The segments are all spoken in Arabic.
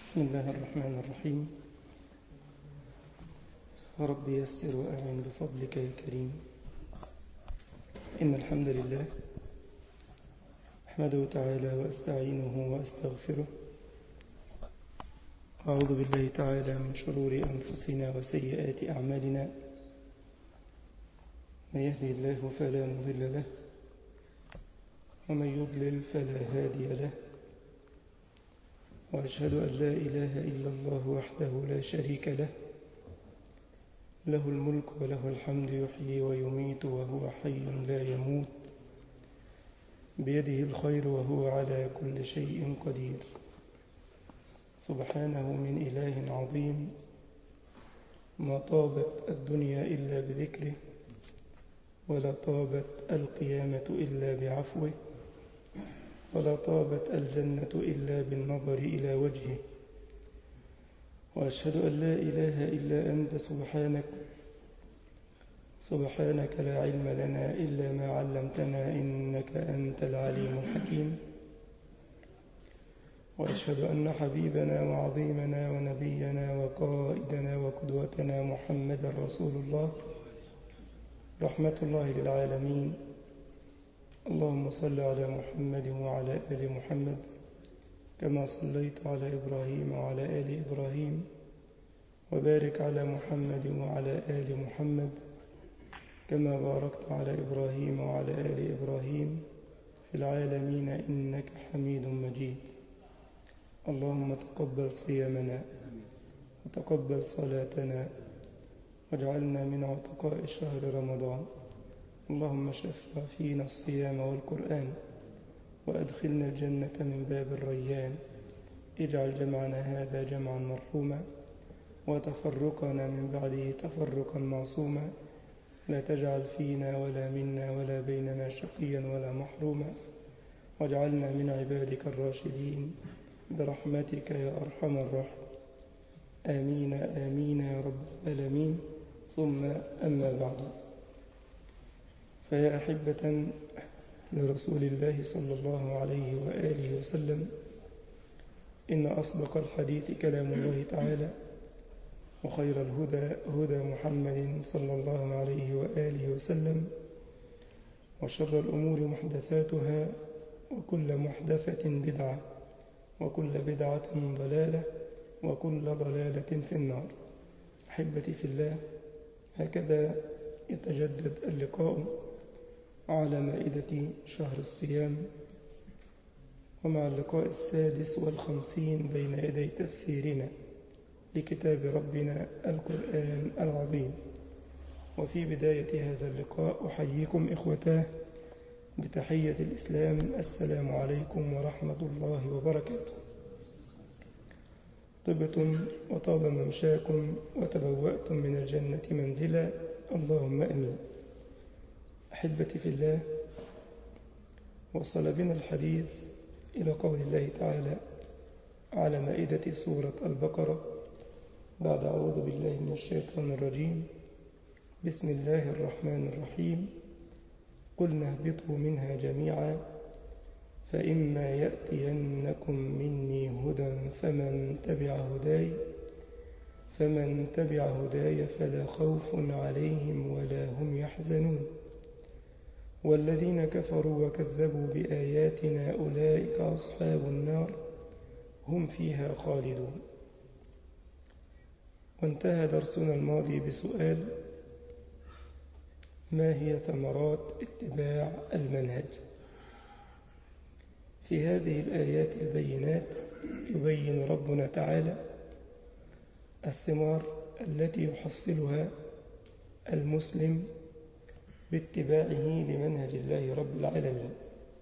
بسم الله الرحمن الرحيم. رب يسر وأعن بفضلك يا كريم. إن الحمد لله أحمده تعالى وأستعينه وأستغفره، أعوذ بالله تعالى من شرور أنفسنا وسيئات أعمالنا، من يهدي الله فلا مضل له ومن يضلل فلا هادي له، وأشهد أن لا إله إلا الله وحده لا شريك له، له الملك وله الحمد، يحيي ويميت وهو حي لا يموت، بيده الخير وهو على كل شيء قدير. سبحانه من إله عظيم، ما طابت الدنيا إلا بذكره، ولا طابت القيامة إلا بعفوه، ولا طابت الجنة إلا بالنظر إلى وجهه. وأشهد أن لا إله إلا أنت سبحانك لا علم لنا إلا ما علمتنا، إنك أنت العليم الحكيم. وأشهد أن حبيبنا وعظيمنا ونبينا وقائدنا وقدوتنا محمد رسول الله، رحمة الله للعالمين. اللهم صل على محمد وعلى آل محمد كما صليت على إبراهيم وعلى آل إبراهيم، وبارك على محمد وعلى آل محمد كما باركت على إبراهيم وعلى آل إبراهيم في العالمين إنك حميد مجيد. اللهم تقبل صيامنا وتقبل صلاتنا، واجعلنا من عتقاء شهر رمضان. اللهم شفع فينا الصيام والقرآن، وأدخلنا الجنة من باب الريان. اجعل جمعنا هذا جمعا مرحوما، وتفرقنا من بعده تفرقا معصوما. لا تجعل فينا ولا منا ولا بيننا شقيا ولا محروما، واجعلنا من عبادك الراشدين برحمتك يا أرحم الراحمين. آمين آمين يا رب العالمين. ثم أما بعد، فيا أحبة لرسول الله صلى الله عليه وآله وسلم، إن أصدق الحديث كلام الله تعالى، وخير الهدى هدى محمد صلى الله عليه وآله وسلم، وشر الأمور محدثاتها، وكل محدثة بدعة، وكل بدعة ضلالة، وكل ضلالة في النار. أحبتي في الله، هكذا يتجدد اللقاء على مائدة شهر الصيام، ومع اللقاء 56 بين يدي تفسيرنا لكتاب ربنا القرآن العظيم. وفي بداية هذا اللقاء أحييكم إخوتاه بتحية الإسلام: السلام عليكم ورحمة الله وبركاته. طبتم وطاب ممشاكم وتبوأتم من الجنة منزلا، اللهم أمين. أحبتي في الله، وصل بنا الحديث إلى قول الله تعالى على مائدة سورة البقرة بعد أعوذ بالله من الشيطان الرجيم. بسم الله الرحمن الرحيم. قلنا اهبطوا منها جميعا، فإما يأتينكم مني هدى فمن تبع هداي فلا خوف عليهم ولا هم يحزنون، والذين كفروا وكذبوا بآياتنا أولئك أصحاب النار هم فيها خالدون. وانتهى درسنا الماضي بسؤال: ما هي ثمرات اتباع المنهج؟ في هذه الآيات البينات يبين ربنا تعالى الثمار التي يحصلها المسلم باتباعه لمنهج الله رب العالمين.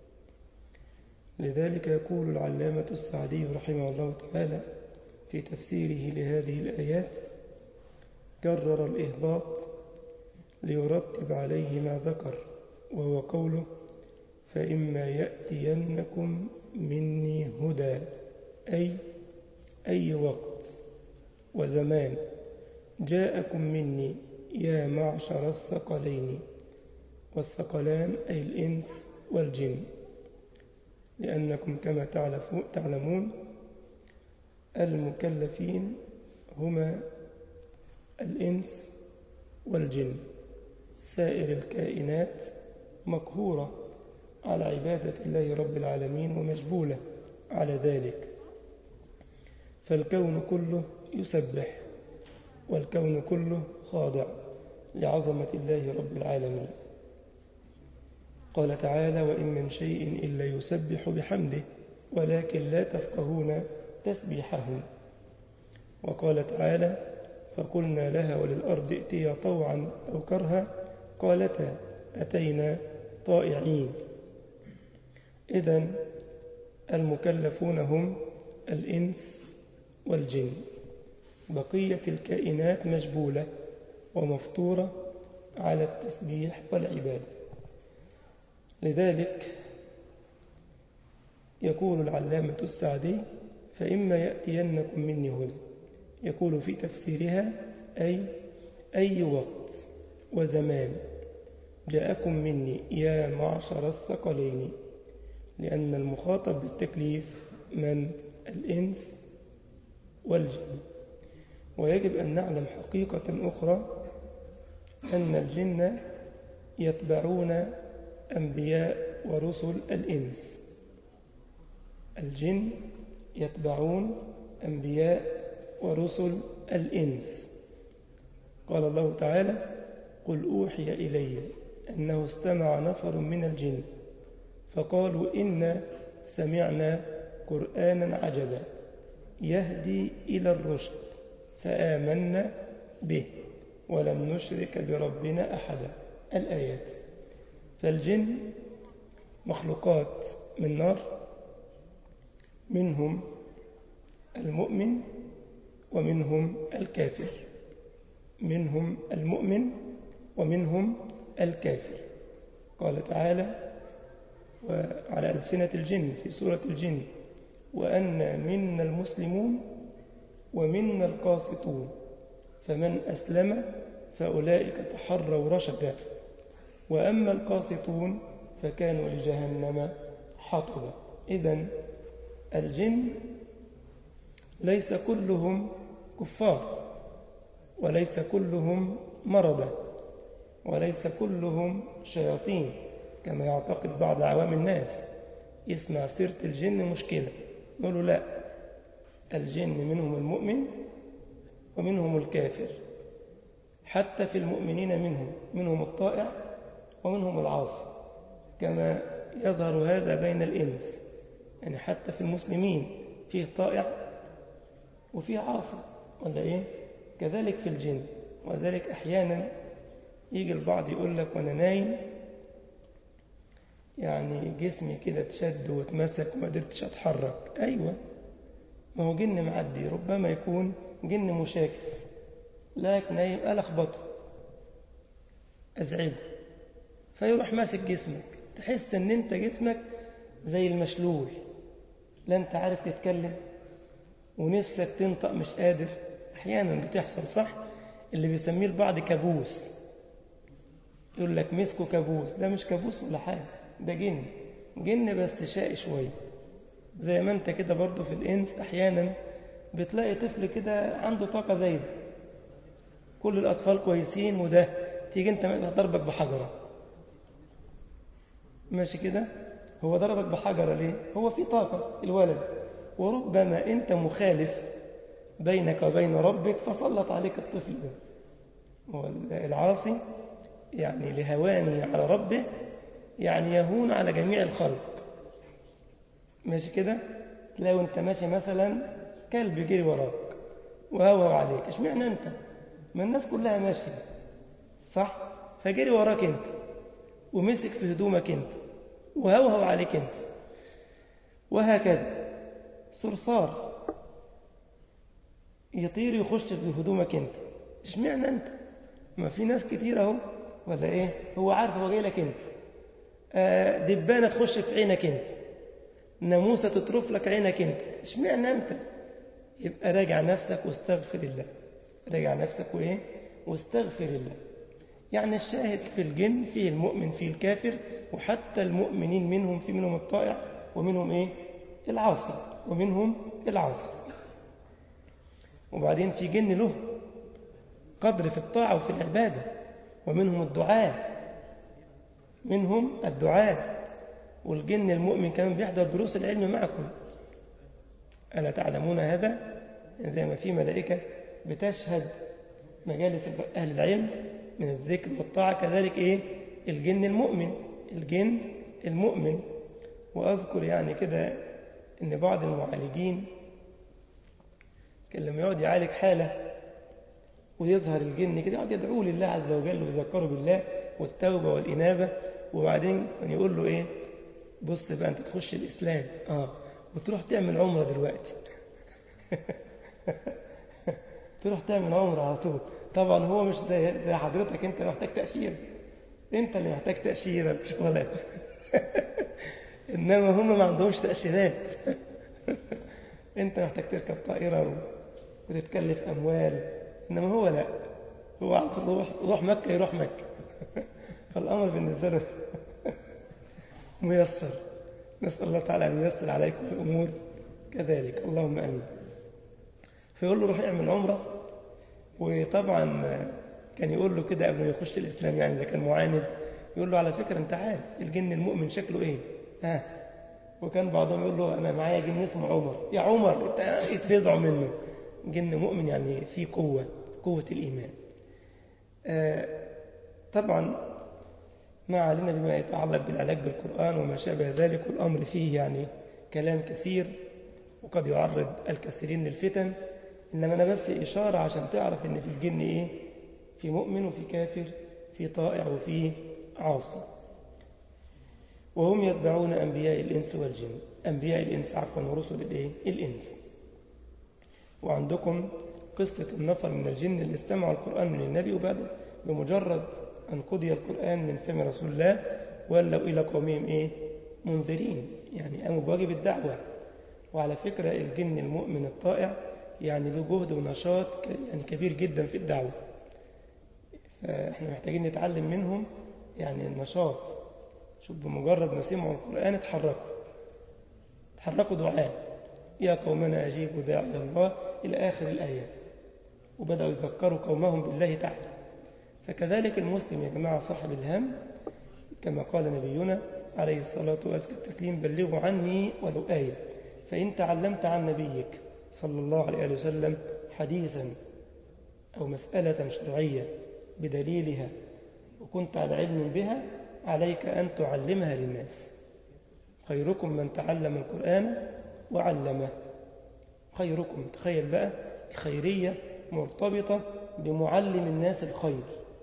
لذلك يقول العلامة السعدي رحمه الله تعالى في تفسيره لهذه الآيات: كرر الإهباط ليرتب عليه ما ذكر، وهو قوله: فإما يأتينكم مني هدى، أي وقت وزمان جاءكم مني يا معشر الثقلين، والثقلان أي الإنس والجن، لأنكم كما تعلمون المكلفين هما الإنس والجن. سائر الكائنات مقهورة على عبادة الله رب العالمين ومجبولة على ذلك، فالكون كله يسبح، والكون كله خاضع لعظمة الله رب العالمين. قال تعالى: وإن من شيء إلا يسبح بحمده ولكن لا تفقهون تسبيحهم. وقال تعالى: فقلنا لها وللأرض ائتيا طوعا أو كرها قالتا أتينا طائعين. إذن المكلفون هم الإنس والجن، بقية الكائنات مجبولة ومفطورة على التسبيح والعبادة. لذلك يقول العلامة السعدي: فإما يأتينكم مني هدى، يقول في تفسيرها أي وقت وزمان جاءكم مني يا معشر الثقلين، لأن المخاطب بالتكليف من الإنس والجن. ويجب أن نعلم حقيقة أخرى، أن الجن يتبعون أنبياء ورسل الإنس. الجن يتبعون أنبياء ورسل الإنس. قال الله تعالى: قل أوحي إلي أنه استمع نفر من الجن فقالوا إنا سمعنا قرآنا عجبا يهدي إلى الرشد فآمنا به ولن نشرك بربنا أحدا. الآيات. فالجن مخلوقات من نار، منهم المؤمن ومنهم الكافر، منهم المؤمن ومنهم الكافر. قال تعالى: وعلى ألسنة الجن في سورة الجن: وأن منا المسلمون ومنا القاسطون فمن أسلم فأولئك تحروا رشدا وأما القاسطون فكانوا لجهنم حطبا. إذن الجن ليس كلهم كفار، وليس كلهم مرضى، وليس كلهم شياطين كما يعتقد بعض عوام الناس. يسمع سيرة الجن مشكلة، نقول له لا، الجن منهم المؤمن ومنهم الكافر، حتى في المؤمنين منهم الطائع ومنهم العاصي، كما يظهر هذا بين الإنس. يعني حتى في المسلمين فيه طائع وفيه عاصي، ولا إيه؟ كذلك في الجن. وذلك أحيانا يجي البعض يقول لك وأنا نايم يعني جسمي كده تشد واتمسك وما قدرتش أتحرك. أيوة، ما هو جن معدي، ربما يكون جن مشاكس، لك نايم ألخبطه أزعجه فيروح ماسك جسمك، تحس أن أنت جسمك زي المشلول، لا أنت عارف تتكلم ونفسك تنطق مش قادر. أحيانا بتحصل، صح؟ اللي بيسميه البعض كابوس، يقول لك مسكه كابوس. ده مش كابوس ولا حاجة، ده جن بس شقي شوية. زي ما أنت كده برضو في الإنس أحيانا بتلاقي طفل كده عنده طاقة زايدة، كل الأطفال كويسين، وده تيجي أنت ضربك بحجرة، ماشي كده؟ هو ضربك بحجرة ليه؟ هو في طاقة الولد، وربما أنت مخالف بينك وبين ربك فسلط عليك الطفل ده. والعاصي يعني لهوانه على ربه يعني يهون على جميع الخلق، ماشي كده؟ لو أنت ماشي مثلا كلب جري وراك وهوى عليك، اشمعنى أنت؟ ما الناس كلها ماشية، صح؟ فجري وراك أنت ومسك في هدومك أنت وهوى عليك أنت، وهكذا. صرصار يطير يخش في هدومك أنت، اشمعنى أنت؟ ما في ناس كتير اهو، ولا إيه؟ هو عارف هو جاي لك أنت. دبانة تخش في عينك أنت، ناموسة تطرف لك عينك أنت، اشمعنى أنت؟ يبقى راجع نفسك واستغفر الله، راجع نفسك وإيه؟ واستغفر الله. يعني الشاهد في الجن فيه المؤمن فيه الكافر، وحتى المؤمنين منهم الطائع ومنهم إيه؟ العاصي ومنهم العاصي. وبعدين في جن له قدر في الطاعة وفي العبادة، ومنهم الدعاء والجن المؤمن كمان بيحضر دروس العلم معكم. ألا تعلمون هذا؟ زي ما في ملائكة بتشهد مجالس أهل العلم من الذكر والطاعة، كذلك الجن المؤمن. وأذكر يعني كده إن بعض المعالجين كان لما يقعد يعالج حالة ويظهر الجن كده يقعد يدعوه لله عز وجل ويذكره بالله والتوبة والإنابة، وبعدين كان يقول له بص بقى أنت تخش الإسلام وتروح تعمل عمرة دلوقتي تروح تعمل عمرة على طول. طبعا هو مش زي حضرتك، أنت محتاج تأشيرة، أنت اللي محتاج تأشيرة مش ولا إنما هم ما عندهمش تأشيرات أنت محتاج تركب طائرة وتتكلف أموال، إنما هو لا، هو على طول روح مكة يروح مكة فالأمر بالنسبة له ميسر. نسأل الله تعالى أن ييسر عليكم الأمور كذلك، اللهم أمين. فيقول له روح اعمل عمرة. وطبعا كان يقول له كده قبل ما يخش الإسلام، يعني إذا كان معاند يقول له على فكرة أنت عارف الجن المؤمن شكله وكان بعضهم يقول له أنا معايا جن اسمه عمر، يا عمر أنت يتفزعوا منه. جن مؤمن يعني في قوة الإيمان. طبعا ما علينا بما يتعلق بالعلاج بالقرآن وما شابه ذلك، والأمر فيه يعني كلام كثير وقد يعرض الكثيرين للفتن، إنما أنا بس إشارة عشان تعرف إن في الجن في مؤمن وفي كافر، في طائع وفي عاصي. وهم يتبعون أنبياء الإنس والجن، أنبياء الإنس ورسل الإنس. وعندكم قصة النفر من الجن اللي استمعوا القرآن من النبي، وبعد بمجرد أن قضي القرآن من فم رسول الله ولوا إلى قومهم منذرين، يعني قاموا بواجب الدعوة. وعلى فكرة الجن المؤمن الطائع يعني له جهد ونشاط يعني كبير جدا في الدعوة، فإحنا محتاجين نتعلم منهم يعني النشاط. شوف بمجرد ما سمعوا القرآن اتحركوا دعاء، يا قومنا أجيبوا داعي الله إلى آخر الآيات، وبدأوا يذكروا قومهم بالله تعالى. فكذلك المسلم يا جماعة صاحب الهم، كما قال نبينا عليه الصلاة والتسليم بلغوا عني ولو آية. فإن تعلمت عن نبيك صلى الله عليه وسلم حديثا أو مسألة شرعية بدليلها وكنت على علم بها، عليك أن تعلمها للناس. خيركم من تعلم القرآن وعلمه. خيركم، تخيل بقى الخيرية مرتبطة بمعلم الناس الخير.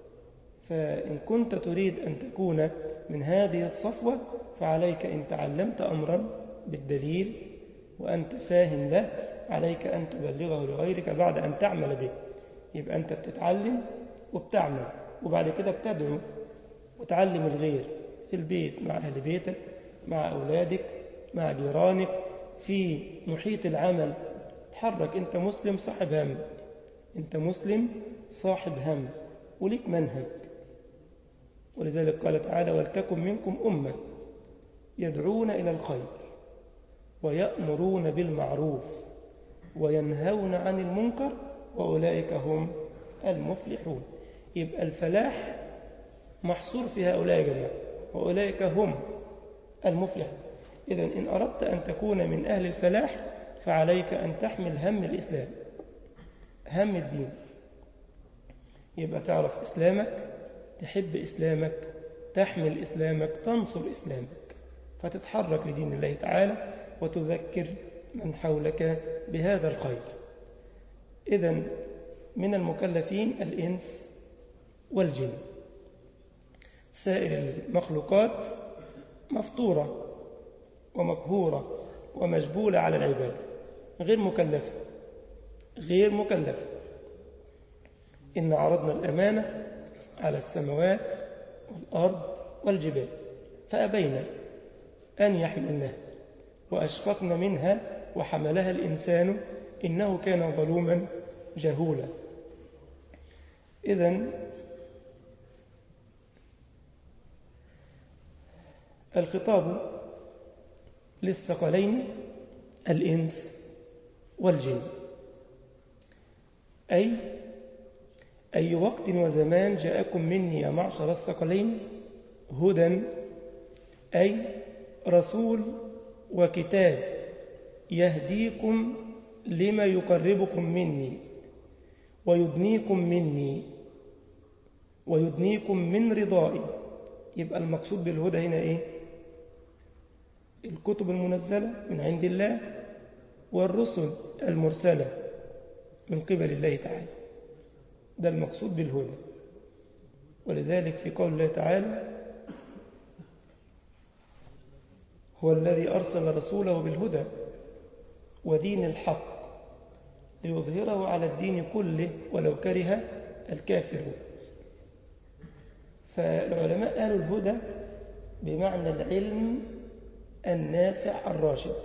فإن كنت تريد أن تكون من هذه الصفوة فعليك إن تعلمت أمرا بالدليل وأنت فاهم له، عليك أن تبلغه لغيرك بعد أن تعمل به. يبقى أنت بتتعلم وبتعمل، وبعد كده بتدعو وتعلم الغير في البيت، مع أهل بيتك، مع أولادك، مع جيرانك، في محيط العمل. تحرك، أنت مسلم صاحب هم، أنت مسلم صاحب هم وليك منهج. ولذلك قال تعالى ولتكن منكم أمة يدعون إلى الخير ويأمرون بالمعروف وينهون عن المنكر وأولئك هم المفلحون. يبقى الفلاح محصور في هؤلاء يا جماعة، وأولئك هم المفلحون. إذن إن أردت أن تكون من أهل الفلاح فعليك أن تحمل هم الإسلام، هم الدين. يبقى تعرف إسلامك، تحب إسلامك، تحمل إسلامك، تنصر إسلامك، فتتحرك لدين الله تعالى وتذكر من حولك بهذا الخير. إذن من المكلفين الإنس والجن. سائر المخلوقات مفطورة ومقهورة ومجبولة على العبادة، غير مكلفة. إن عرضنا الأمانة على السماوات والأرض والجبال فأبين أن يحملنها وأشفقن منها وحملها الإنسان إنه كان ظلوما جهولا. إذن الخطاب للثقلين الإنس والجن. أي وقت وزمان جاءكم مني يا معشر الثقلين هدى، أي رسول وكتاب يهديكم لما يقربكم مني ويدنيكم من رضائي. يبقى المقصود بالهدى هنا إيه؟ الكتب المنزلة من عند الله والرسل المرسلة من قبل الله تعالى، ده المقصود بالهدى. ولذلك في قول الله تعالى هو الذي أرسل رسوله بالهدى ودين الحق ليظهره على الدين كله ولو كره الكافرون. فالعلماء قالوا الهدى بمعنى العلم النافع الراشد،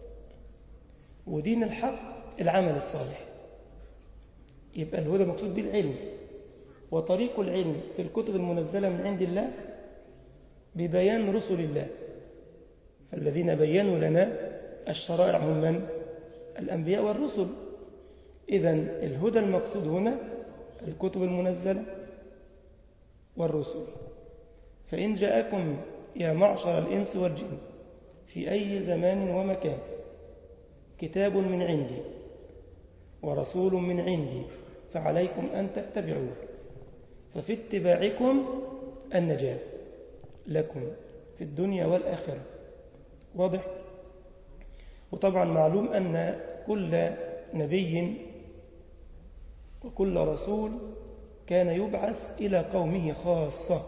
ودين الحق العمل الصالح. يبقى الهدى مقصود بالعلم، وطريق العلم في الكتب المنزلة من عند الله ببيان رسل الله، فالذين بينوا لنا الشرائع هم من؟ الأنبياء والرسل. إذن الهدى المقصود هنا الكتب المنزلة والرسل. فإن جاءكم يا معشر الإنس والجن في أي زمان ومكان كتاب من عندي ورسول من عندي فعليكم أن تتبعوه، ففي اتباعكم النجاة لكم في الدنيا والآخرة. واضح؟ وطبعا معلوم أن كل نبي وكل رسول كان يبعث إلى قومه خاصة،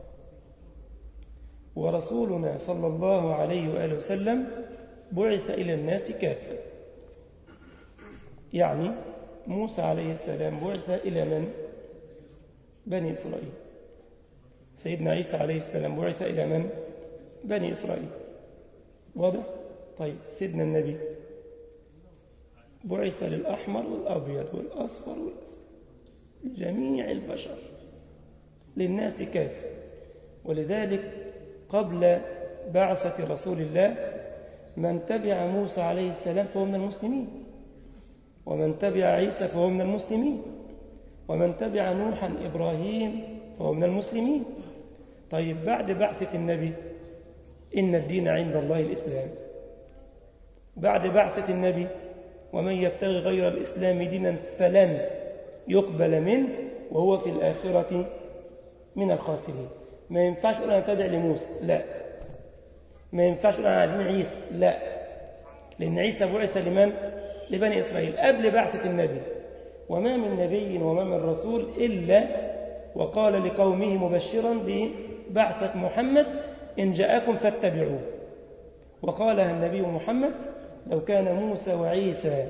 ورسولنا صلى الله عليه وآله وسلم بعث إلى الناس كافة. يعني موسى عليه السلام بعث إلى من؟ بني إسرائيل. سيدنا عيسى عليه السلام بعث إلى من؟ بني إسرائيل. واضح؟ طيب سيدنا النبي بعث للأحمر والأبيض والأصفر والأسود، لجميع البشر، للناس كافة. ولذلك قبل بعثة رسول الله من تبع موسى عليه السلام فهو من المسلمين، ومن تبع عيسى فهو من المسلمين، ومن تبع نوحا إبراهيم فهو من المسلمين. طيب بعد بعثة النبي إن الدين عند الله الإسلام. بعد بعثة النبي ومن يبتغي غير الإسلام دينا فلن يقبل منه وهو في الآخرة من الخاسرين. ما ينفعش أن نتبع لموسى، لا. ما ينفعش أن نتبع عيسى، لا، لأن عيسى بعث لمن؟ لبني إسرائيل قبل بعثة النبي. وما من نبي وما من رسول إلا وقال لقومه مبشرا ببعثة محمد إن جاءكم فاتبعوه. وقالها النبي محمد لو كان موسى وعيسى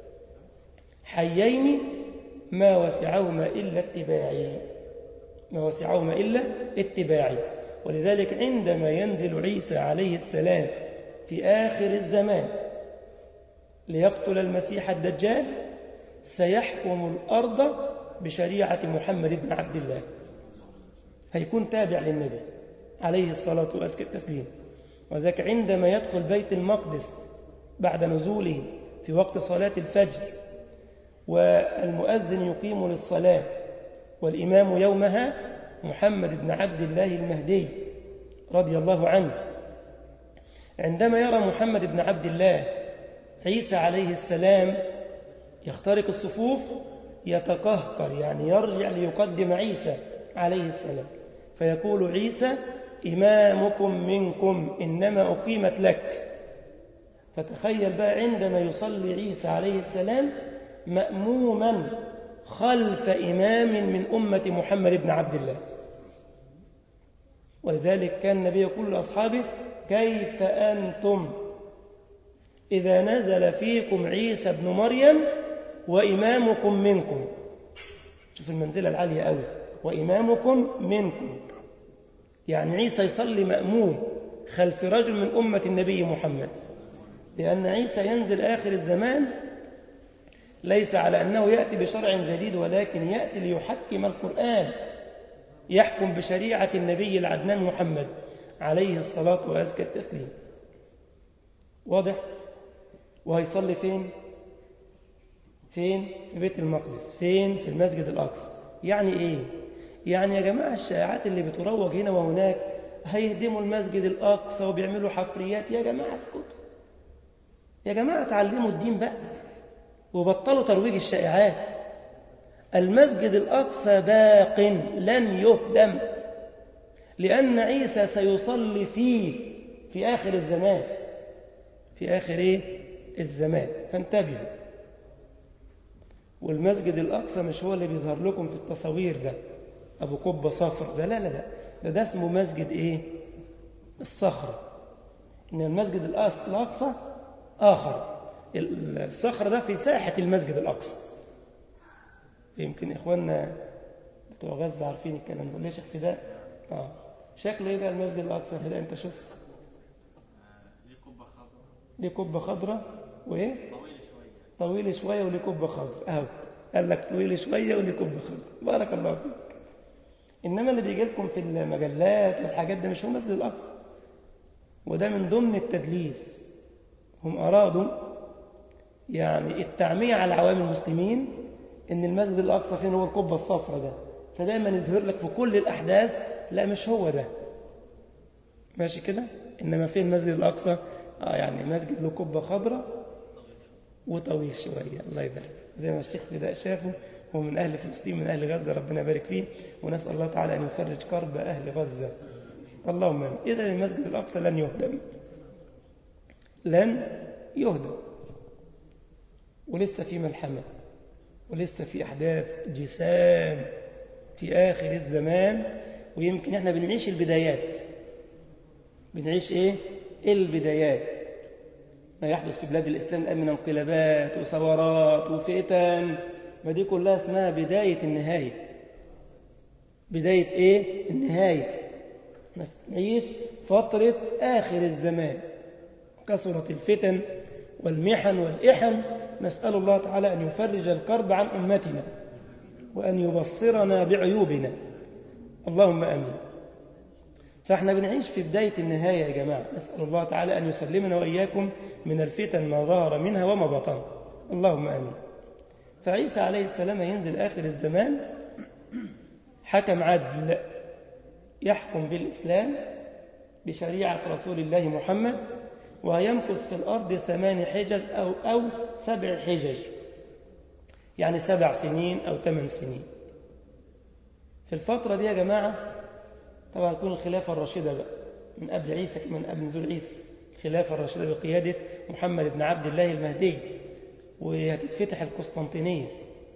حيين ما وسعهما إلا اتباعي، ما وسعهما إلا اتباعي. ولذلك عندما ينزل عيسى عليه السلام في آخر الزمان ليقتل المسيح الدجال سيحكم الأرض بشريعة محمد بن عبد الله، هيكون تابع للنبي عليه الصلاة والتسليم. وذلك عندما يدخل بيت المقدس بعد نزوله في وقت صلاة الفجر والمؤذن يقيم للصلاة والإمام يومها محمد بن عبد الله المهدي رضي الله عنه، عندما يرى محمد بن عبد الله عيسى عليه السلام يخترق الصفوف يتقهقر، يعني يرجع ليقدم عيسى عليه السلام، فيقول عيسى إمامكم منكم إنما أقيمت لك. فتخيل بقى عندما يصلي عيسى عليه السلام مأموما خلف إمام من أمة محمد بن عبد الله. ولذلك كان النبي يقول لأصحابه كيف أنتم إذا نزل فيكم عيسى بن مريم وإمامكم منكم. شوف المنزلة العالية أوي، وإمامكم منكم، يعني عيسى يصلي مأموم خلف رجل من أمة النبي محمد، لأن عيسى ينزل آخر الزمان ليس على أنه يأتي بشرع جديد، ولكن يأتي ليحكم القرآن، يحكم بشريعة النبي العدنان محمد عليه الصلاة وأزكى التسليم. واضح؟ وهيصلي فين؟ فين؟ في بيت المقدس. فين؟ في المسجد الأقصى. يعني إيه؟ يعني يا جماعة الشائعات اللي بتروج هنا وهناك هيهدموا المسجد الأقصى وبيعملوا حفريات. يا جماعة اسكتوا، يا جماعة تعلموا الدين بقى وبطلوا ترويج الشائعات. المسجد الأقصى باق لن يهدم، لأن عيسى سيصلي فيه في آخر الزمان. في آخر إيه؟ الزمان. فانتبهوا. والمسجد الأقصى مش هو اللي بيظهر لكم في التصوير ده أبو قبة صفر ده، لا لا لا، ده اسمه مسجد إيه؟ الصخرة. إن المسجد الأقصى آخر. الصخرة ده في ساحة المسجد الأقصى. يمكن إخواننا بتوع غزة عارفين الكلام ده. ليش اختلاف؟ شكله إيه بقى المسجد الأقصى كده؟ أنت شفت؟ ليه قبة خضراء وإيه؟ طويل شوية وليه قبة خضراء. أهو قال لك طويل شوية وليه قبة خضراء. بارك الله فيك. إنما اللي بيجي لكم في المجلات والحاجات ده مش هو مسجد الأقصى، وده من ضمن التدليس. هم أرادوا يعني التعمية على عوام المسلمين إن المسجد الأقصى فين هو القبة الصفراء ده، فدايما يظهر لك في كل الأحداث لا مش هو ده. ماشي كده؟ إنما فين المسجد الأقصى؟ يعني مسجد له قبة خضراء وطويل شوية. الله يبارك. زي ما الشيخ فداء شافه، هو من أهل فلسطين من أهل غزة، ربنا يبارك فيه، ونسأل الله تعالى أن يفرج كرب أهل غزة. اللهم آمين. إذا المسجد الأقصى لن يهدم، لن يهدم، ولسه في ملحمة ولسه في أحداث جسام في آخر الزمان. ويمكن احنا بنعيش البدايات. بنعيش إيه؟ البدايات. ما يحدث في بلاد الإسلام الآن من انقلابات وثورات وفتن، ما دي كلها اسمها بداية النهاية. بداية إيه؟ النهاية. نعيش فترة آخر الزمان. كثرت الفتن والمحن والإحن. نسأل الله تعالى أن يفرج الكرب عن أمتنا وأن يبصرنا بعيوبنا. اللهم آمين. فاحنا بنعيش في بداية النهاية يا جماعة. نسأل الله تعالى أن يسلمنا وإياكم من الفتن ما ظهر منها وما بطن. اللهم آمين. فعيسى عليه السلام ينزل آخر الزمان حكم عدل، يحكم بالإسلام بشريعة رسول الله محمد، ويمكث في الأرض 8 حجج أو 7 حجج، يعني 7 سنين أو 8 سنين. في الفترة دي يا جماعة طبعا تكون الخلافة الراشدة بقى من قبل عيسى، من قبل نزول عيسى. الخلافة الراشدة بقيادة محمد بن عبد الله المهدي، وهتتفتح القسطنطينية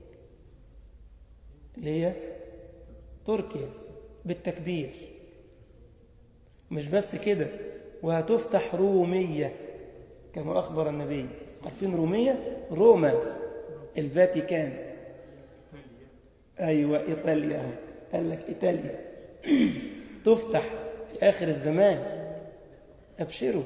اللي هي تركيا بالتكبير. مش بس كده، وهتفتح رومية كما أخبر النبي. عارفين رومية؟ روما، الفاتيكان. أيوة إيطاليا، قال لك إيطاليا تفتح في آخر الزمان. أبشروا،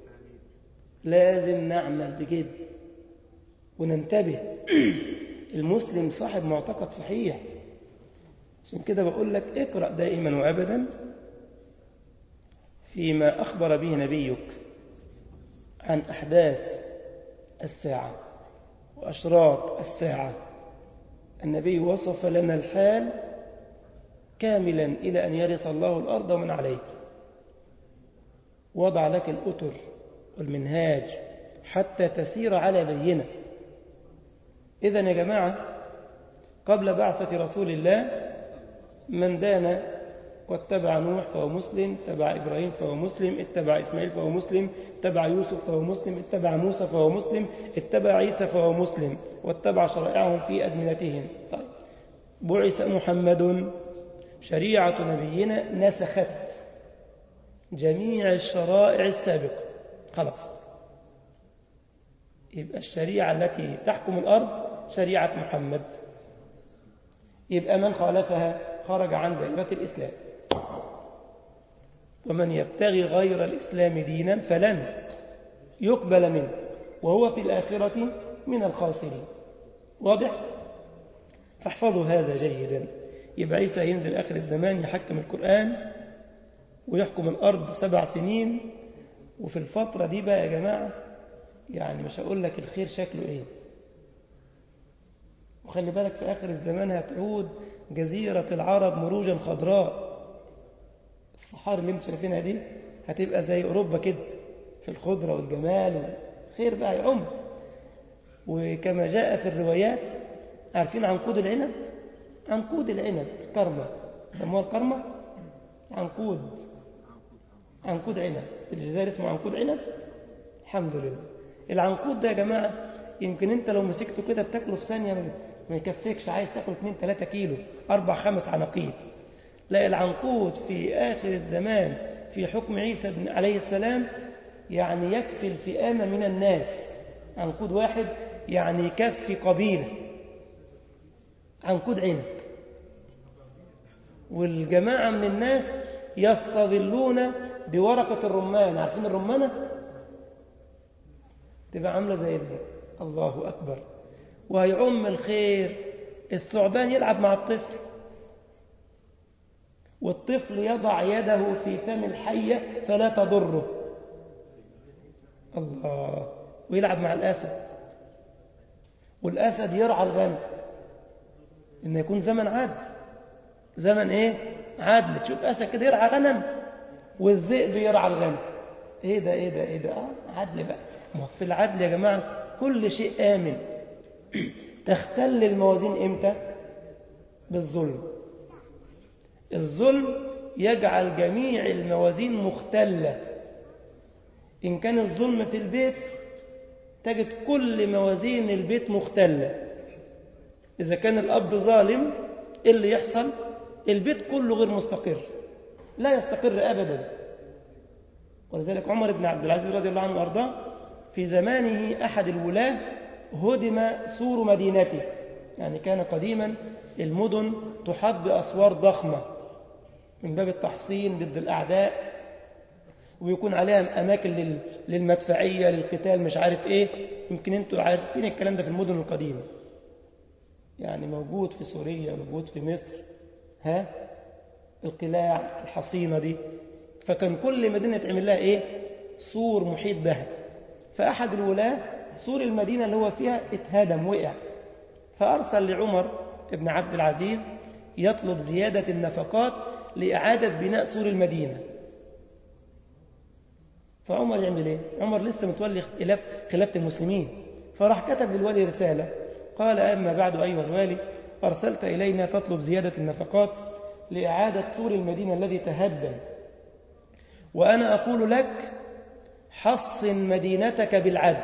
لازم نعمل بجد وننتبه. المسلم صاحب معتقد صحيح. عشان كده بقول لك اقرأ دائما وأبدا فيما أخبر به نبيك عن أحداث الساعة وأشراط الساعة. النبي وصف لنا الحال كاملا إلى أن يرث الله الأرض ومن عليه. وضع لك الأتر والمنهاج حتى تسير على بينة. إذن يا جماعة قبل بعثة رسول الله من دان واتبع نوح فهو مسلم، اتبع إبراهيم فهو مسلم، اتبع إسماعيل فهو مسلم، اتبع يوسف فهو مسلم، اتبع موسى فهو مسلم، اتبع عيسى فهو مسلم، واتبع شرائعهم في أزمنتهم. طيب. بعث محمد، شريعة نبينا نسخت جميع الشرائع السابقة. خلاص، يبقى الشريعة التي تحكم الأرض شريعة محمد. يبقى من خالفها خرج عن دائرة الإسلام. ومن يبتغي غير الإسلام دينا فلن يقبل منه وهو في الآخرة من الخاسرين. واضح؟ فاحفظوا هذا جيدا. يبقى عيسى ينزل آخر الزمان يحكم القرآن ويحكم الأرض 7 سنين. وفي الفترة دي بقى يا جماعة يعني مش هقول لك الخير شكله إيه. وخلي بالك في آخر الزمان هتعود جزيرة العرب مروجا خضراء. الصحاري اللي انتم شايفينها دي هتبقى زي أوروبا كده في الخضرة والجمال والخير بقى يعم. وكما جاء في الروايات، عارفين عنقود العنب؟ عنقود العنب الكرمة، سموها الكرمة، عنقود عنب في الجزائر اسمه عنقود عنب. الحمد لله. العنقود ده يا جماعة يمكن انت لو مسكته كده بتاكله في ثانية ما يكفيكش، عايز تاكل 2-3 كيلو 4-5 عناقيد. لا، العنقود في آخر الزمان في حكم عيسى عليه السلام يعني يكفي الفئامة من الناس. عنقود واحد يعني يكفي قبيلة. عنقود عنب. والجماعة من الناس يستظلون بورقة الرمان. عارفين الرمانة؟ تبقى عاملة زي الله أكبر. وهيعم الخير. الثعبان يلعب مع الطفل، والطفل يضع يده في فم الحية فلا تضره. الله. ويلعب مع الأسد، والأسد يرعى الغنم. إن يكون زمن عدل. زمن إيه؟ عدل. تشوف أسد كده يرعى غنم والذئب يرعى الغنم. إيه ده إيه ده إيه ده؟ عدل بقى. في العدل يا جماعة كل شيء آمن. تختل الموازين إمتى؟ بالظلم. الظلم يجعل جميع الموازين مختلة. إن كان الظلم في البيت تجد كل موازين البيت مختلة. إذا كان الأب ظالم إيه اللي يحصل؟ البيت كله غير مستقر، لا يستقر أبدا. ولذلك عمر بن عبد العزيز رضي الله عنه وأرضاه في زمانه أحد الولاة هدم سور مدينته. يعني كان قديما المدن تحاط بأسوار ضخمة من باب التحصين ضد الأعداء، ويكون عليها أماكن للمدفعية للقتال مش عارف إيه. يمكن أنتوا عارفين الكلام ده في المدن القديمة، يعني موجود في سوريا، موجود في مصر، القلاع الحصينة دي. فكان كل مدينة تعمل لها إيه؟ سور محيط بها. فأحد الولاة سور المدينة اللي هو فيها اتهدم، وقع. فأرسل لعمر بن عبد العزيز يطلب زيادة النفقات لإعادة بناء سور المدينة. فعمر يعمل إيه؟ عمر لسه متولي خلافة المسلمين. فراح كتب للولي رسالة قال: أما بعد أيها الوالي، أرسلت إلينا تطلب زيادة النفقات لإعادة سور المدينة الذي تهدم، وأنا أقول لك حصن مدينتك بالعدل.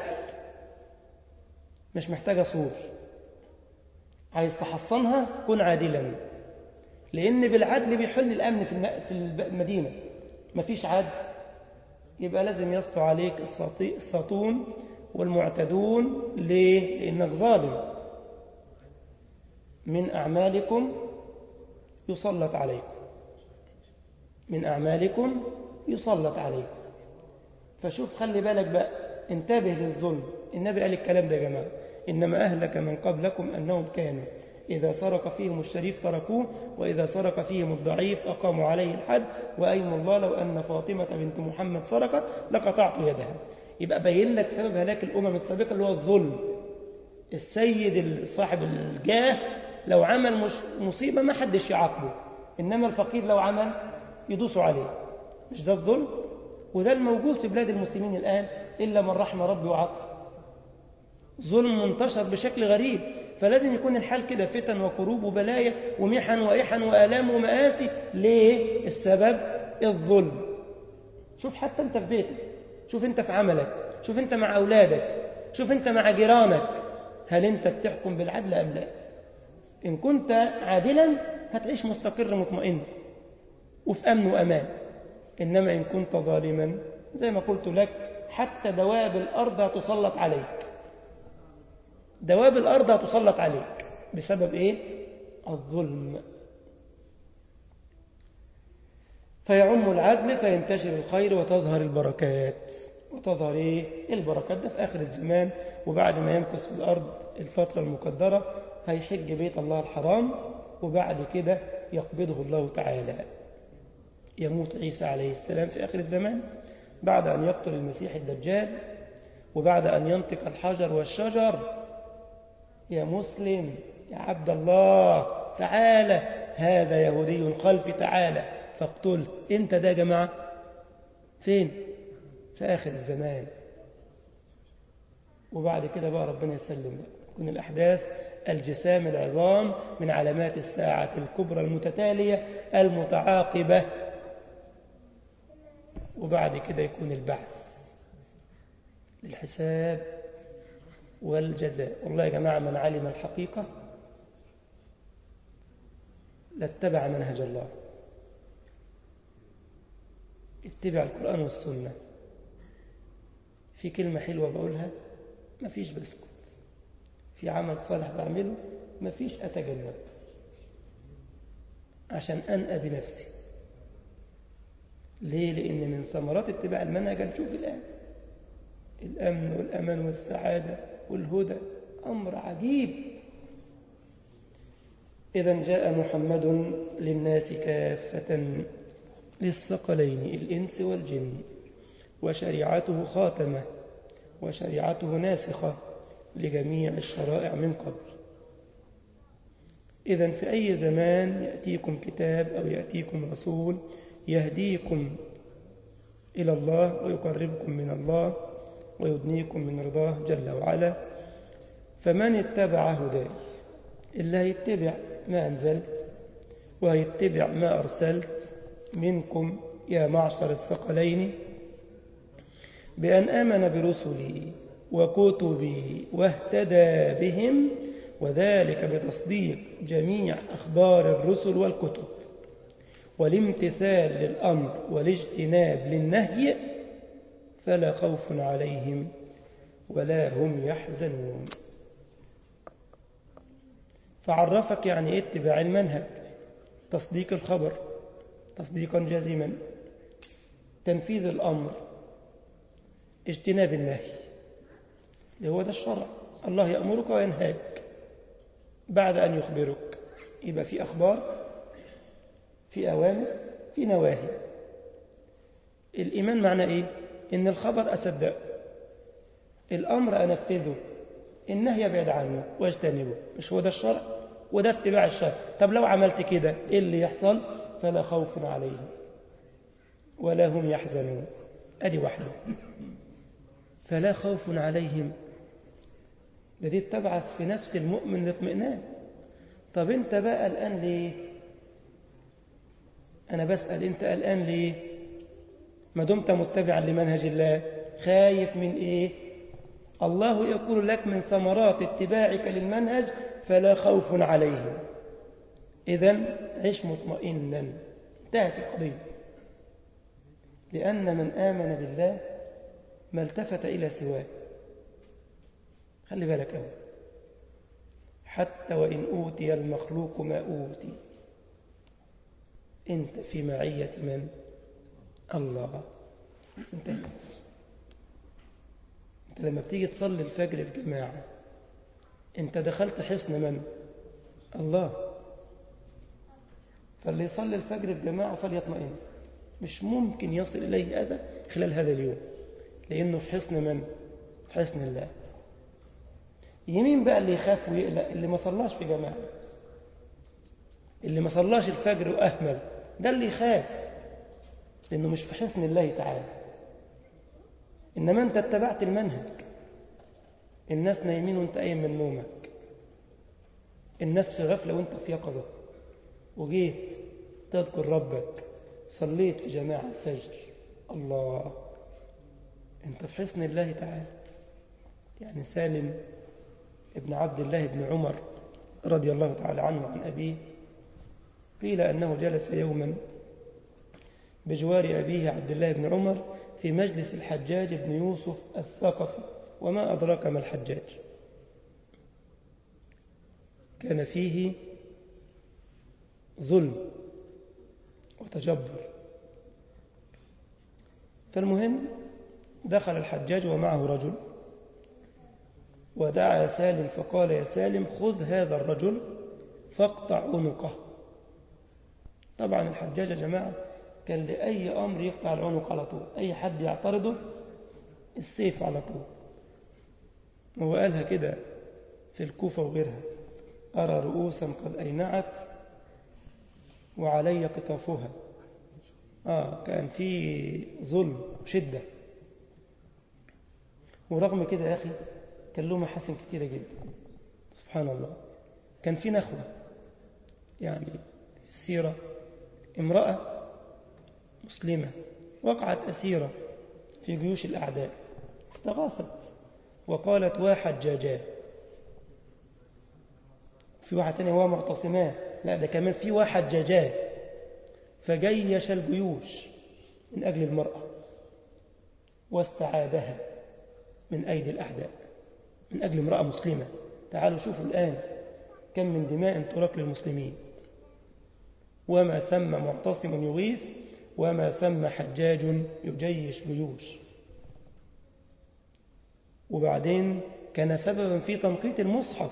مش محتاجة سور، عايز تحصنها كن عادلا، لأن بالعدل بيحل الأمن في المدينة. مفيش عدل يبقى لازم يسطو عليك الساطون والمعتدون. ليه؟ لأنك ظالم. من أعمالكم يسلط عليكم، من أعمالكم يسلط عليكم. فشوف خلي بالك بقى، انتبه للظلم. النبي قال الكلام ده يا جماعة: إنما أهلك من قبلكم أنهم كانوا إذا سرق فيهم الشريف تركوه، وإذا سرق فيهم الضعيف أقاموا عليه الحد، وأيم الله لو أن فاطمة بنت محمد سرقت لقطعت يدها. يبقى بين لك سبب هلاك الأمم السابقة اللي هو الظلم. السيد صاحب الجاه لو عمل مصيبة ما حدش يعاقبه، إنما الفقير لو عمل يدوسوا عليه. مش ده الظلم؟ وده الموجود في بلاد المسلمين الآن إلا من رحم ربي وعصى. ظلم منتشر بشكل غريب. فلازم يكون الحال كده، فتن وكروب وبلايا ومحن وإحن وآلام ومآسي. ليه؟ السبب الظلم. شوف حتى أنت في بيتك، شوف أنت في عملك، شوف أنت مع أولادك، شوف أنت مع جيرانك، هل أنت بتحكم بالعدل أم لا؟ إن كنت عادلا هتعيش مستقر مطمئن وفي أمن وأمان. إنما إن كنت ظالما زي ما قلت لك حتى دواب الأرض هتسلط عليك. دواب الأرض هتسلط عليك بسبب إيه؟ الظلم. فيعم العدل فينتشر الخير وتظهر البركات. وتظهر إيه؟ البركات ده في آخر الزمان، وبعد ما يمكث في الأرض الفترة المقدرة هيحج بيت الله الحرام، وبعد كده يقبضه الله تعالى. يموت عيسى عليه السلام في آخر الزمان بعد أن يقتل المسيح الدجال، وبعد أن ينطق الحجر والشجر. يا مسلم يا عبد الله تعالى، هذا يهودي خلفي تعالى، فاقتلت. انت ده يا جماعة فين؟ في آخر الزمان. وبعد كده بقى ربنا يسلم بقى تكون الأحداث الجسام العظام من علامات الساعة الكبرى المتتالية المتعاقبة، وبعد كده يكون البعث للحساب والجزاء. والله يا جماعة من علم الحقيقة لاتبع منهج الله. اتبع القرآن والسنة. في كلمة حلوة بقولها مفيش بسكت، في عمل صالح بعمله مفيش أتجنب، عشان أنأى بنفسي. ليه؟ لأن من ثمرات اتباع المنهج نشوف الآن الأمن والأمان والسعادة والهدى، أمر عجيب. إذا جاء محمد للناس كافة للثقلين الإنس والجن، وشريعته خاتمة وشريعته ناسخة لجميع الشرائع من قبل. إذا في أي زمان يأتيكم كتاب أو يأتيكم رسول يهديكم إلى الله ويقربكم من الله ويدنيكم من رضاه جل وعلا، فمن اتبع هداي، اللي هيتبع ما أنزلت وهيتبع ما أرسلت منكم يا معشر الثقلين، بأن آمن برسلي وكتبي واهتدى بهم، وذلك بتصديق جميع أخبار الرسل والكتب والامتثال للأمر والاجتناب للنهي، فلا خوف عليهم ولا هم يحزنون. فعرفك يعني إيه اتباع المنهج: تصديق الخبر تصديقا جازما، تنفيذ الأمر، اجتناب النهي اللي هو ده الشرع. الله يأمرك وينهاك بعد أن يخبرك، يبقى في أخبار، في أوامر، في نواهي. الإيمان معنى إيه؟ إن الخبر أصدقه، الأمر أنفذه، النهي أبعد عنه واجتنبه. مش هو ده الشرع؟ وده اتباع الشرع. طب لو عملت كده إيه اللي يحصل؟ فلا خوف عليهم ولا هم يحزنون. أدي واحدة، فلا خوف عليهم، دي تبعث في نفس المؤمن الاطمئنان. طب انت بقى قلقان ليه؟ أنا بسأل أنت قلقان ليه؟ ما دمت متبعا لمنهج الله خايف من إيه؟ الله يقول لك من ثمرات اتباعك للمنهج فلا خوف عليهم. إذن عش مطمئنا، انتهت القضية. لأن من آمن بالله ما التفت إلى سواه. خلي بالك أهو، حتى وإن أوتي المخلوق ما أوتي، أنت في معية من؟ الله. أنت لما بتيجي تصلي الفجر في جماعة أنت دخلت حصن من؟ الله. فاللي يصلي الفجر في جماعة فليطمئن، مش ممكن يصل إليه أذى خلال هذا اليوم، لأنه في حصن من؟ في حصن الله. يمين بقى اللي يخاف ويقلق؟ اللي ما صلاش في جماعة، اللي ما صلاش الفجر وأهمل، ده اللي يخاف، لأنه مش في حصن الله تعالى. إنما أنت اتبعت المنهج، الناس نايمين وانت قايم من نومك، الناس في غفلة وانت في يقظة، وجيت تذكر ربك، صليت في جماعة الفجر، الله، انت في حصن الله تعالى. يعني سالم ابن عبد الله بن عمر رضي الله تعالى عنه عن أبيه، قيل أنه جلس يوما بجوار أبيه عبد الله بن عمر في مجلس الحجاج بن يوسف الثقفي. وما أدراك ما الحجاج؟ كان فيه ظلم وتجبر. فالمهم دخل الحجاج ومعه رجل، ودعا سالم فقال: يا سالم خذ هذا الرجل فاقطع عنقه. طبعا الحجاج يا جماعة كان لأي أمر يقطع العنق على طول، أي حد يعترضه السيف على طول. هو قالها كده في الكوفة وغيرها، أرى رؤوسا قد أينعت وعلي قطافها. كان في ظلم شدة، ورغم كده يا أخي كان له محاسن كثيرة جدا. سبحان الله. كان في نخوة، يعني السيرة امرأة مسلمة وقعت أسيرة في جيوش الأعداء، استغاثت وقالت وحجاجاه. في واحد تاني هو معتصمان، لا ده كمان في وحجاجاه، فجيش الجيوش من أجل المرأة واستعادها من أيدي الأعداء من أجل امرأة مسلمة. تعالوا شوفوا الآن كم من دماء تراق للمسلمين. وما سمى معتصم يغيث وما سمى حجاج يجيش جيوش. وبعدين كان سببا في تنقيط المصحف،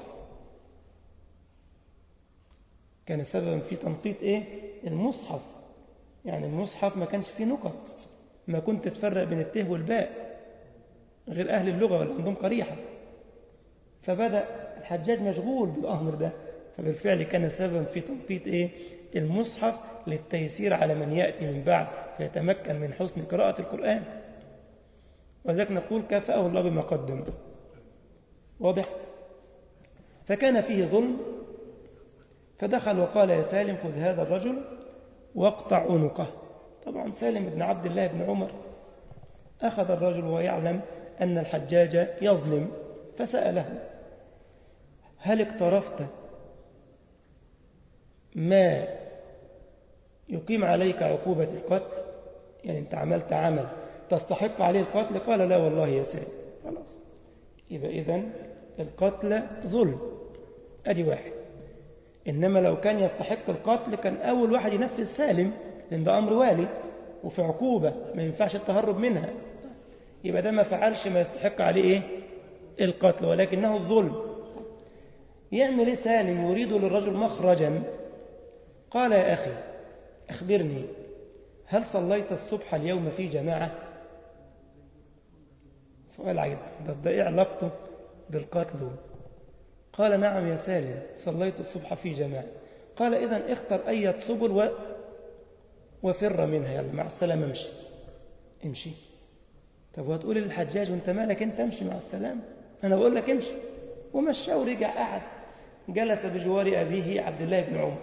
كان سببا في تنقيط المصحف. يعني المصحف ما كانش فيه نقط، ما كنت تفرق بين الته والباء غير أهل اللغة اللي عندهم قريحة. فبدأ الحجاج مشغول بالأمر ده، فبالفعل كان سببا في تنقيط المصحف للتيسير على من يأتي من بعد فيتمكن من حسن قراءة القرآن. وذلك نقول كافأه الله بما قدم. واضح؟ فكان فيه ظلم، فدخل وقال يا سالم خذ هذا الرجل واقطع عنقه. طبعا سالم بن عبد الله بن عمر أخذ الرجل ويعلم أن الحجاج يظلم، فسأله هل اقترفت ما يقيم عليك عقوبة القتل؟ يعني أنت عملت عمل تستحق عليه القتل؟ قال لا والله يا سالم. خلاص، يبقى إذن القتل ظلم، أدي واحد. إنما لو كان يستحق القتل كان أول واحد ينفذ سالم، لأن ده أمر والي وفي عقوبة ما ينفعش التهرب منها. يبقى ده ما فعلش ما يستحق عليه القتل، ولكنه الظلم. يعمل سالم؟ يريد للرجل مخرجا. قال يا أخي أخبرني، هل صليت الصبح اليوم في جماعة؟ سؤال عجيب، ده إيه علاقته بالقتل؟ قال نعم يا سالم صليت الصبح في جماعة. قال إذن اختر أي سبل وفر منها، يلا مع السلامة امشي. طب وهتقول للحجاج وانت مالك انت، امشي مع السلامة، أنا بقول لك امشي. ومشى ورجع قعد جلس بجوار أبيه عبد الله بن عمر.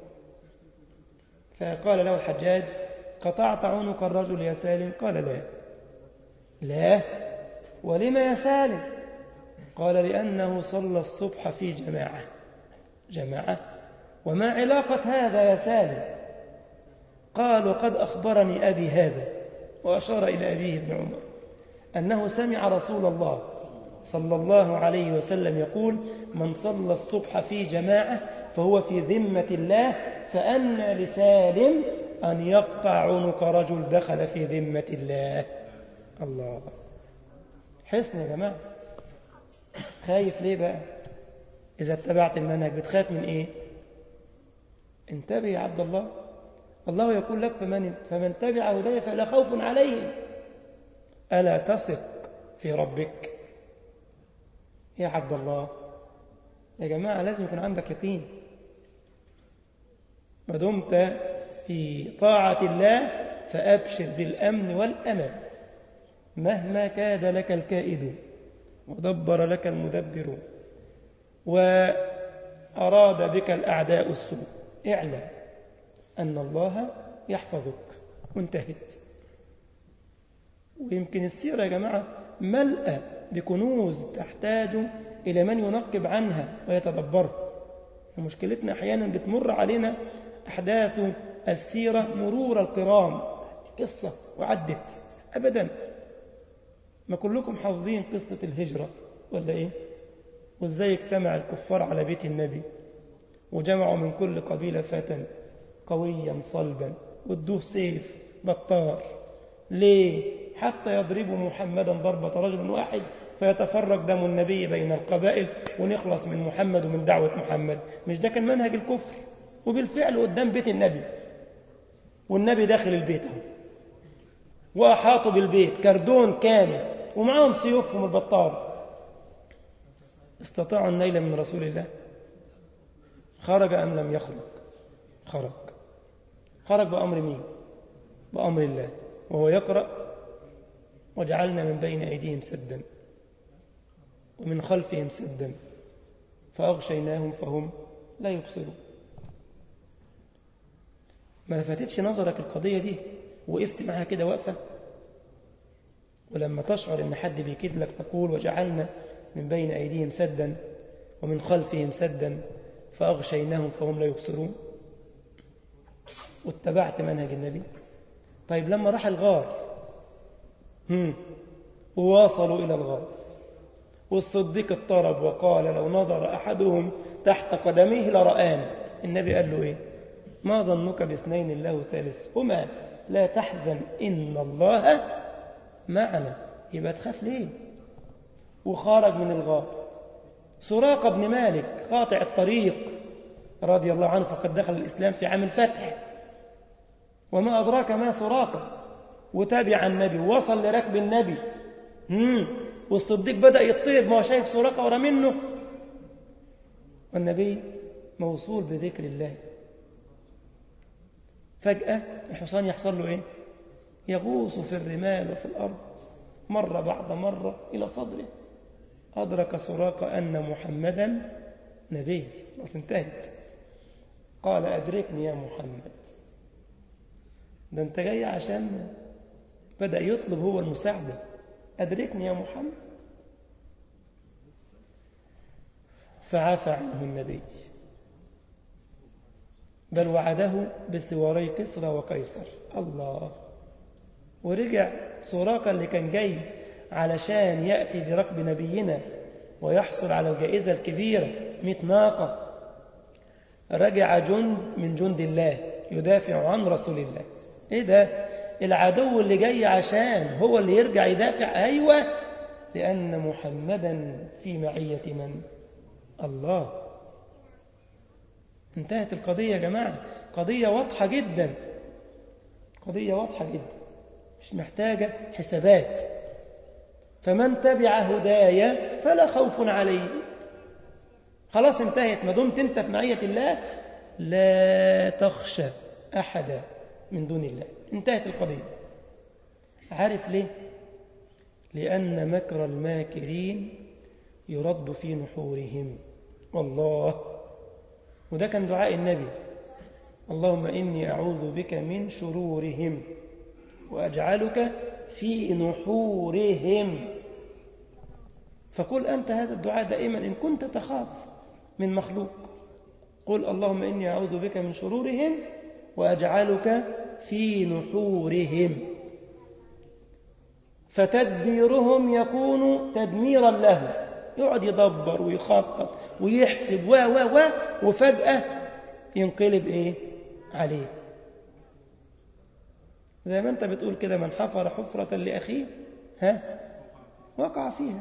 فقال له الحجاج قطعت عنق الرجل يا سالم؟ قال لا. ولما يا سالم؟ قال لأنه صلى الصبح في جماعة. وما علاقة هذا يا سالم؟ قال وقد أخبرني أبي هذا، وأشار إلى أبيه ابن عمر، أنه سمع رسول الله صلى الله عليه وسلم يقول من صلى الصبح في جماعة فهو في ذمة الله، فأنى لسالم أن يقطع عنق رجل دخل في ذمة الله. الله، حسن يا جماعة. خايف ليه بقى؟ إذا اتبعت المنهج بتخاف من إيه؟ انتبه يا عبد الله، الله يقول لك فمن تبع هداي فلا خوف عليهم. ألا تثق في ربك يا عبد الله؟ يا جماعة لازم يكون عندك يقين. ما دمت في طاعة الله فأبشر بالأمن والأمان، مهما كاد لك الكائد ودبر لك المدبر وأراد بك الأعداء السوء، اعلم أن الله يحفظك. وانتهت. ويمكن السيرة يا جماعة ملأة بكنوز تحتاج إلى من ينقب عنها ويتدبرها. ومشكلتنا أحيانا بتمر علينا أحداث السيرة مرور الكرام، قصة وعدت. أبدا، ما كلكم حافظين قصة الهجرة ولا إيه؟ وإزاي اجتمع الكفار على بيت النبي وجمعوا من كل قبيلة فتى قويا صلبا وادوه سيف بطار. ليه؟ حتى يضربوا محمدا ضربة رجل واحد فيتفرق دم النبي بين القبائل ونخلص من محمد ومن دعوة محمد. مش ده كان منهج الكفر؟ وبالفعل قدام بيت النبي، والنبي داخل البيت وأحاطوا بالبيت كردون كامل ومعهم سيوفهم البطار. استطاعوا النيل من رسول الله؟ خرج أم لم يخرج؟ خرج بأمر مين؟ بأمر الله، وهو يقرأ وجعلنا من بين أيديهم سدا ومن خلفهم سدا فأغشيناهم فهم لا يبصرون. ما لفتتش نظرك القضية دي وقفت معها كده وقفة؟ ولما تشعر ان حد بيكيد لك تقول وجعلنا من بين أيديهم سدا ومن خلفهم سدا فأغشيناهم فهم لا يبصرون، واتبعت منهج النبي. طيب لما راح الغار وواصلوا إلى الغار والصديق اضطرب وقال لو نظر أحدهم تحت قدميه لرآنا، النبي قال له إيه؟ ما ظنك باثنين الله ثالثهما لا تحزن إن الله معنا. يبقى تخاف ليه؟ وخرج من الغار. سراقة بن مالك قاطع الطريق رضي الله عنه، فقد دخل الإسلام في عام الفتح، وما أدراك ما سراقة، وتابع النبي ووصل لركب النبي. والصديق بدأ يطير، ما هو شايف سراقة ورا منه، والنبي موصول بذكر الله. فجأة الحصان يحصل له إيه؟ يغوص في الرمال وفي الأرض مرة بعد مرة إلى صدره. أدرك سراقة أن محمدا نبي، بس انتهت. قال أدركني يا محمد، ده انت جاي عشان بدأ يطلب هو المساعدة، أدركني يا محمد. فعفى عنه النبي، بل وعده بسواري كسرى وقيصر. الله. ورجع سراقة اللي كان جاي علشان يأتي بركب نبينا ويحصل على الجائزة الكبيرة 100 ناقة، رجع جند من جند الله يدافع عن رسول الله. ايه ده؟ العدو اللي جاي عشان هو اللي يرجع يدافع؟ ايوه، لأن محمدا في معية من؟ الله. انتهت القضية يا جماعة. قضية واضحة جدا، قضية واضحة جدا، مش محتاجة حسابات. فمن تبع هدايا فلا خوف عليه. خلاص انتهت. ما دمت انت في معية الله لا تخشى أحدا من دون الله. انتهت القضية. عارف ليه؟ لأن مكر الماكرين يرد في نحورهم. والله. وده كان دعاء النبي: اللهم إني أعوذ بك من شرورهم وأجعلك في نحورهم. فقل أنت هذا الدعاء دائما إن كنت تخاف من مخلوق. قل اللهم إني أعوذ بك من شرورهم وأجعلك في نحورهم. فتدبيرهم يكون تدميرا له، يقعد يدبر ويخطط ويحسب وفجأة ينقلب إيه عليه. زي ما أنت بتقول كده: من حفر حفرة لأخيه وقع فيها.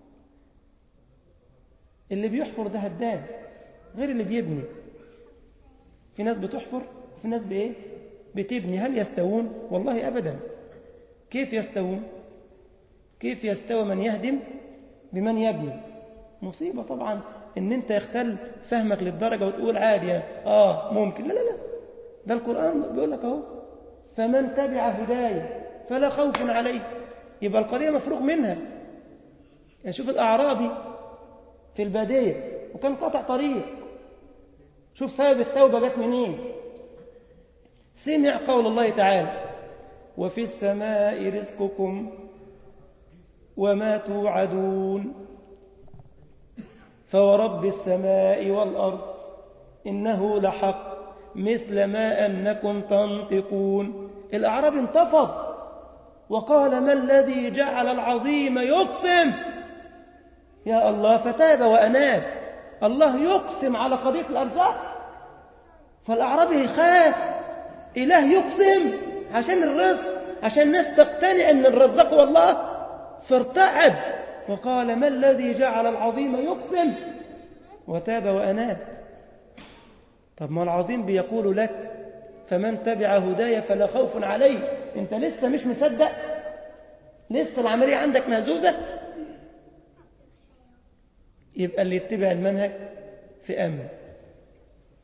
اللي بيحفر ده هدام غير اللي بيبني. في ناس بتحفر وفي ناس بتبني. هل يستوون؟ والله أبدا. كيف يستوون؟ كيف يستوى من يهدم بمن يبني؟ مصيبة طبعا ان انت يختل فهمك للدرجة وتقول عادي يعني ممكن. لا لا لا، ده القرآن بيقول لك اهو: فمن تبع هدايا فلا خوف عليه. يبقى القضية مفروغ منها. يعني شوف الأعرابي في البادية وكان قاطع طريق، شوف سبب التوبة جت منين. سمع قول الله تعالى: وفي السماء رزقكم وما توعدون فورب السماء والأرض إنه لحق مثل ما أنكم تنطقون. الأعراب انتفض وقال: ما الذي جعل العظيم يقسم؟ يا الله. فتاب وأناب. الله يقسم على قضية الأرزاق، فالأعرابي يخاف. إله يقسم عشان الرزق، عشان الناس تقتنع أن الرزاق هو الله، فارتعد وقال: ما الذي جعل العظيم يقسم؟ وتاب وأناب. طب ما العظيم بيقول لك: فمن تبع هدايا فلا خوف عليه. انت لسه مش مصدق؟ لسه العملية عندك مهزوزة؟ يبقى اللي يتبع المنهج في أمن.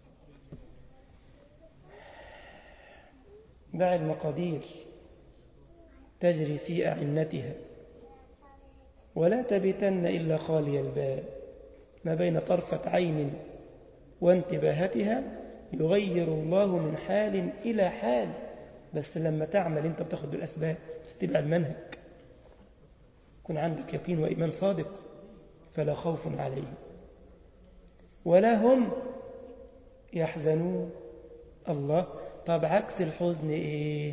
دع المقادير تجري في أعنتها ولا تبتن إلا خالي البال. ما بين طرفة عين وانتباهتها يغير الله من حال إلى حال. بس لما تعمل أنت بتاخد بالأسباب، تتبع المنهج، يكون عندك يقين وإيمان صادق، فلا خوف عليهم ولا هم يحزنون. الله. طب عكس الحزن إيه؟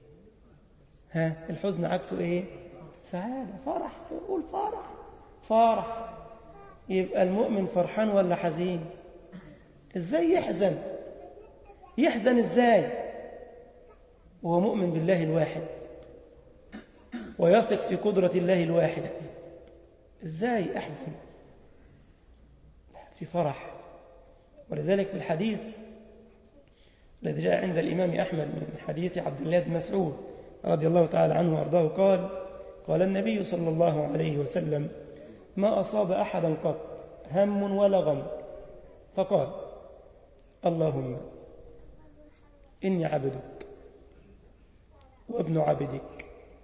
الحزن عكسه إيه؟ سعادة، فرح. يقول فرح. يبقى المؤمن فرحان ولا حزين؟ إزاي يحزن إزاي وهو مؤمن بالله الواحد ويثق في قدرة الله الواحد؟ إزاي أحزن؟ في فرح. ولذلك في الحديث الذي جاء عند الإمام أحمد من حديث عبد الله بن مسعود رضي الله تعالى عنه وأرضاه قال النبي صلى الله عليه وسلم: ما أصاب أحدا قط هم ولا غم فقال: اللهم إني عبدك وابن عبدك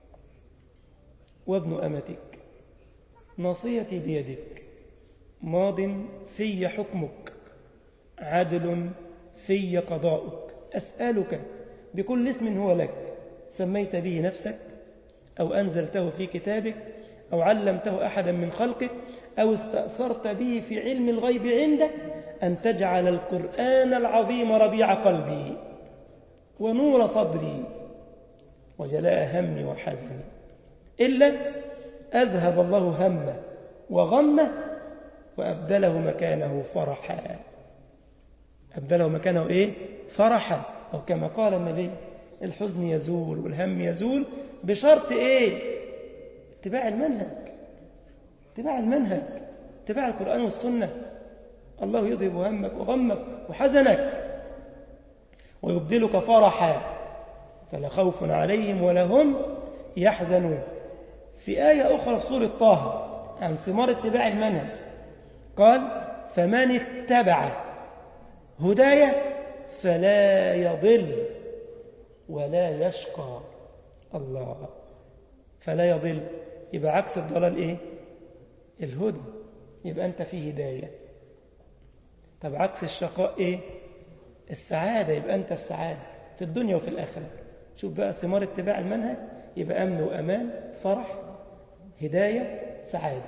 وابن أمتك، ناصيتي بيدك، ماض في حكمك، عدل في قضاؤك، أسألك بكل اسم هو لك سميت به نفسك أو أنزلته في كتابك أو علمته أحدا من خلقك أو استأثرت به في علم الغيب عندك أن تجعل القرآن العظيم ربيع قلبي ونور صدري وجلاء همي وحزني، إلا أذهب الله همه وغمه وأبدله مكانه فرحا. أبدله مكانه إيه؟ فرحا. أو كما قال النبي: الحزن يزول والهم يزول بشرط إيه؟ اتباع المنهج، اتباع القرآن والسنة. الله يذهب همك وغمك وحزنك ويبدلك فرحا فلا خوف عليهم ولا هم يحزنون. في آية أخرى في سورة طه عن ثمار اتباع المنهج قال: فمن اتبع هدايا فلا يضل ولا يشقى. الله. فلا يضل يبقى عكس الضلال إيه؟ الهدى. يبقى أنت في هداية. طب عكس الشقاء إيه؟ السعادة. يبقى أنت السعادة في الدنيا وفي الآخرة. شوف بقى ثمار اتباع المنهج، يبقى أمن وأمان، فرح، هداية، سعادة.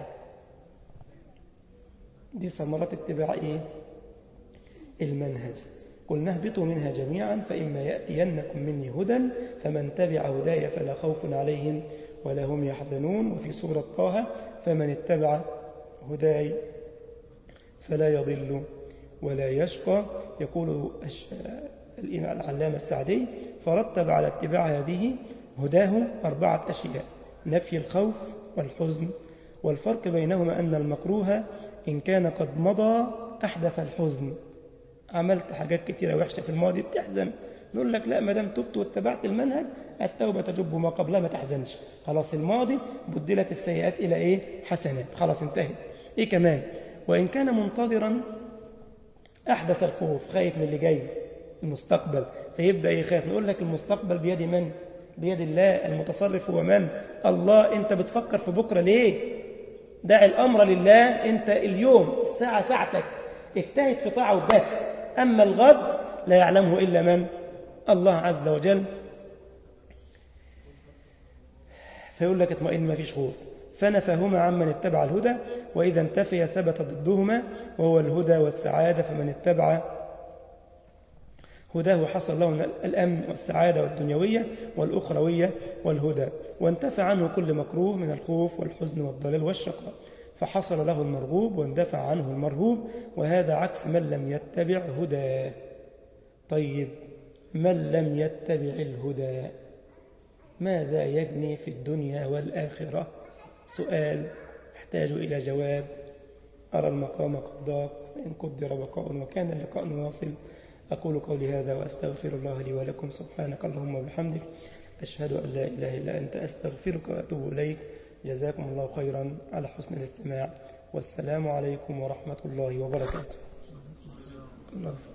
دي ثمرات اتباع إيه؟ المنهج. قلنا اهبطوا منها جميعا فإما يأتينكم مني هدى فمن تبع هداي فلا خوف عليهم ولا هم يحزنون. وفي سورة طه: فمن اتبع هداي فلا يضل ولا يشقى. يقول الإمام العلامة السعدي: فرتب على اتباع هذه هداه 4 أشياء: نفي الخوف والحزن، والفرق بينهما أن المكروه إن كان قد مضى أحدث الحزن. عملت حاجات كتيرة وحشة في الماضي بتحزن، نقول لك لا، ما دام تبت واتبعت المنهج التوبة تجب ما قبلها، ما تحزنش. خلاص الماضي بدلت السيئات إلى إيه؟ حسنات. خلاص انتهت. إيه كمان؟ وإن كان منتظرا أحدث الخوف، خايف من اللي جاي المستقبل، فيبدأ يخاف. نقول لك المستقبل بيد من؟ بيد الله. المتصرف هو من؟ الله. أنت بتفكر في بكرة ليه؟ دع الأمر لله. أنت اليوم الساعة ساعتك، اجتهد في طاعة وبس. أما الغد لا يعلمه إلا من؟ الله عز وجل. فيقول لك اطمئن، ما فيش خوف. فنفهما عمن اتبع الهدى، وإذا انتفي ثبت ضدهما وهو الهدى والسعادة. فمن اتبع هداه حصل له الأمن والسعادة والدنيوية والأخروية والهدى، وانتفى عنه كل مكروه من الخوف والحزن والضلال والشقاء، فحصل له المرغوب واندفع عنه المرهوب. وهذا عكس من لم يتبع هداه. طيب من لم يتبع الهدى ماذا يجني في الدنيا والآخرة؟ سؤال يحتاج إلى جواب. أرى المقام قد ضاق، فإن قدر بقاء وكان اللقاء واصل. أقول قولي هذا وأستغفر الله لي ولكم. سبحانك اللهم وبحمدك، أشهد أن لا إله إلا أنت، أستغفرك وأتوب إليك. جزاكم الله خيرا على حسن الاستماع، والسلام عليكم ورحمة الله وبركاته.